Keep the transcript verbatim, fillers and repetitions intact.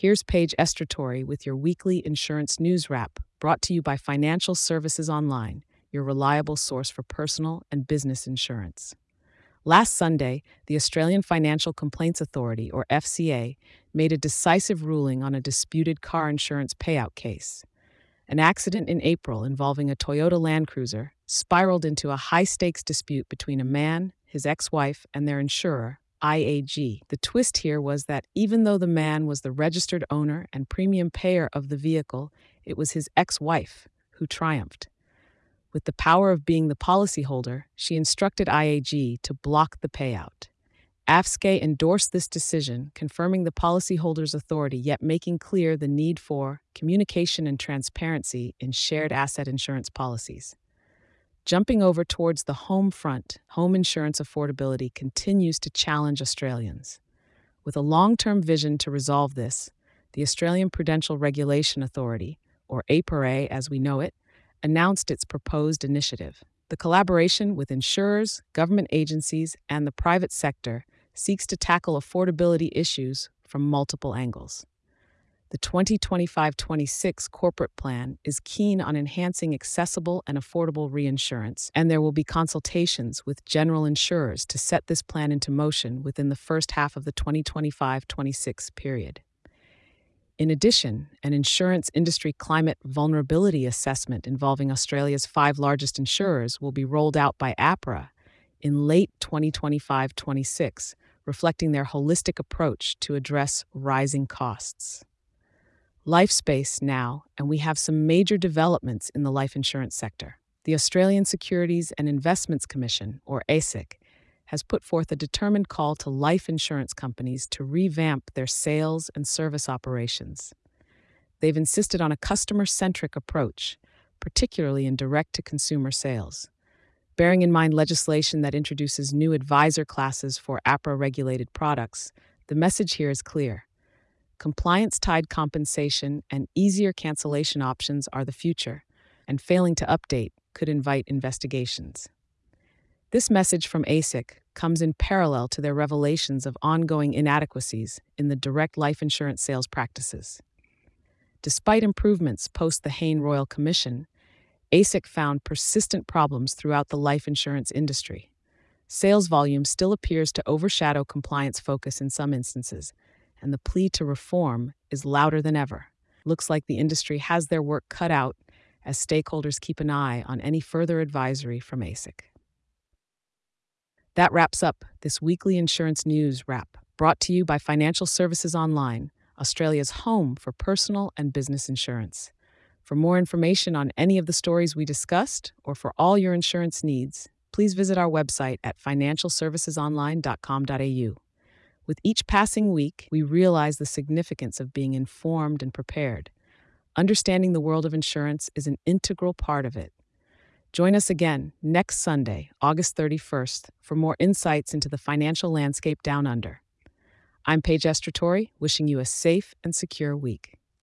Here's Paige Estratori with your weekly insurance news wrap, brought to you by Financial Services Online, your reliable source for personal and business insurance. Last Sunday, the Australian Financial Complaints Authority, or F C A, made a decisive ruling on a disputed car insurance payout case. An accident in April involving a Toyota Land Cruiser spiraled into a high-stakes dispute between a man, his ex-wife, and their insurer, I A G. The twist here was that even though the man was the registered owner and premium payer of the vehicle, it was his ex-wife who triumphed. With the power of being the policyholder, she instructed I A G to block the payout. A F S C A endorsed this decision, confirming the policyholder's authority yet making clear the need for communication and transparency in shared asset insurance policies. Jumping over towards the home front, home insurance affordability continues to challenge Australians. With a long-term vision to resolve this, the Australian Prudential Regulation Authority, or A P R A as we know it, announced its proposed initiative. The collaboration with insurers, government agencies, and the private sector seeks to tackle affordability issues from multiple angles. The twenty twenty-five twenty-six corporate plan is keen on enhancing accessible and affordable reinsurance, and there will be consultations with general insurers to set this plan into motion within the first half of the twenty twenty-five twenty-six period. In addition, an insurance industry climate vulnerability assessment involving Australia's five largest insurers will be rolled out by A P R A in late twenty twenty-five twenty-six, reflecting their holistic approach to address rising costs. LifeSpace now, and we have some major developments in the life insurance sector. The Australian Securities and Investments Commission, or A S I C, has put forth a determined call to life insurance companies to revamp their sales and service operations. They've insisted on a customer-centric approach, particularly in direct-to-consumer sales. Bearing in mind legislation that introduces new advisor classes for A P R A-regulated products, the message here is clear. Compliance-tied compensation and easier cancellation options are the future, and failing to update could invite investigations. This message from A S I C comes in parallel to their revelations of ongoing inadequacies in the direct life insurance sales practices. Despite improvements post the Hayne Royal Commission, A S I C found persistent problems throughout the life insurance industry. Sales volume still appears to overshadow compliance focus in some instances, and the plea to reform is louder than ever. Looks like the industry has their work cut out as stakeholders keep an eye on any further advisory from A S I C. That wraps up this weekly insurance news wrap, brought to you by Financial Services Online, Australia's home for personal and business insurance. For more information on any of the stories we discussed, or for all your insurance needs, please visit our website at financial services online dot com dot a u. With each passing week, we realize the significance of being informed and prepared. Understanding the world of insurance is an integral part of it. Join us again next Sunday, August thirty-first, for more insights into the financial landscape down under. I'm Paige Estratori, wishing you a safe and secure week.